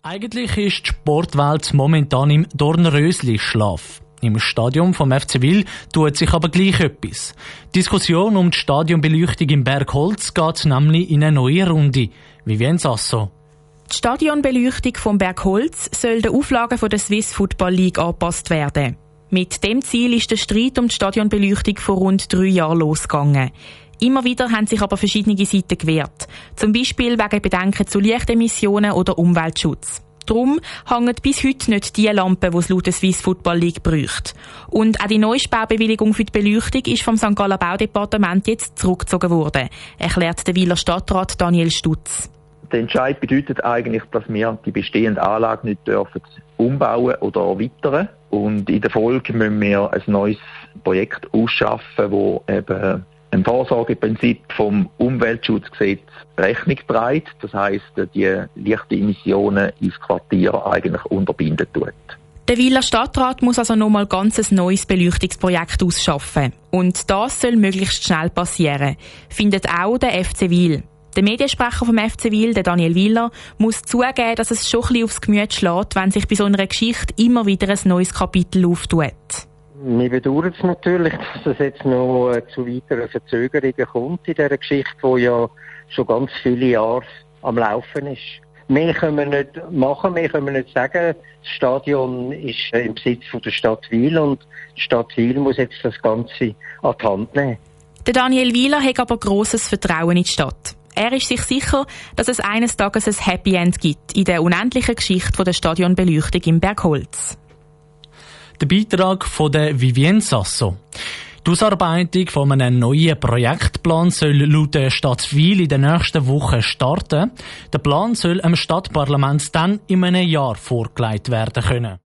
Eigentlich ist die Sportwelt momentan im Dornrösli-Schlaf. Im Stadion vom FC Wil tut sich aber gleich etwas. Die Diskussion um die Stadionbeleuchtung im Bergholz geht nämlich in eine neue Runde. Vivien Sasso. Die Stadionbeleuchtung vom Bergholz soll den Auflagen der Swiss Football League angepasst werden. Mit dem Ziel ist der Streit um die Stadionbeleuchtung vor rund 3 Jahren losgegangen. Immer wieder haben sich aber verschiedene Seiten gewehrt. Zum Beispiel wegen Bedenken zu Lichtemissionen oder Umweltschutz. Darum hängen bis heute nicht die Lampen, die es laut der Swiss Football League bräuchte. Und auch die Neusbaubewilligung für die Beleuchtung ist vom St. Galler Baudepartement jetzt zurückgezogen worden, erklärt der Wiler Stadtrat Daniel Stutz. Der Entscheid bedeutet eigentlich, dass wir die bestehende Anlage nicht dürfen umbauen oder erweitern. Und in der Folge müssen wir ein neues Projekt ausschaffen, das eben ein Vorsorgeprinzip vom Umweltschutzgesetz Rechnung trägt. Das heisst, die leichten Emissionen ins Quartier eigentlich unterbinden tut. Der Wiler Stadtrat muss also nochmal ganz ein neues Beleuchtungsprojekt ausschaffen. Und das soll möglichst schnell passieren, findet auch der FC Wil. Der Mediensprecher vom FC Wil, der Daniel Wieler, muss zugeben, dass es schon ein bisschen aufs Gemüt schlägt, wenn sich bei so einer Geschichte immer wieder ein neues Kapitel auftut. Wir bedauern es natürlich, dass es jetzt noch zu weiteren Verzögerungen kommt in dieser Geschichte, die ja schon ganz viele Jahre am Laufen ist. Mehr können wir nicht machen, mehr können wir nicht sagen. Das Stadion ist im Besitz von der Stadt Wil und die Stadt Wil muss jetzt das Ganze an die Hand nehmen. Der Daniel Wieler hat aber grosses Vertrauen in die Stadt. Er ist sich sicher, dass es eines Tages ein Happy End gibt in der unendlichen Geschichte der Stadionbeleuchtung im Bergholz. Der Beitrag von der Vivien Sasso. Die Ausarbeitung von einem neuen Projektplan soll laut der Stadt Wil in den nächsten Wochen starten. Der Plan soll dem Stadtparlament dann in einem Jahr vorgelegt werden können.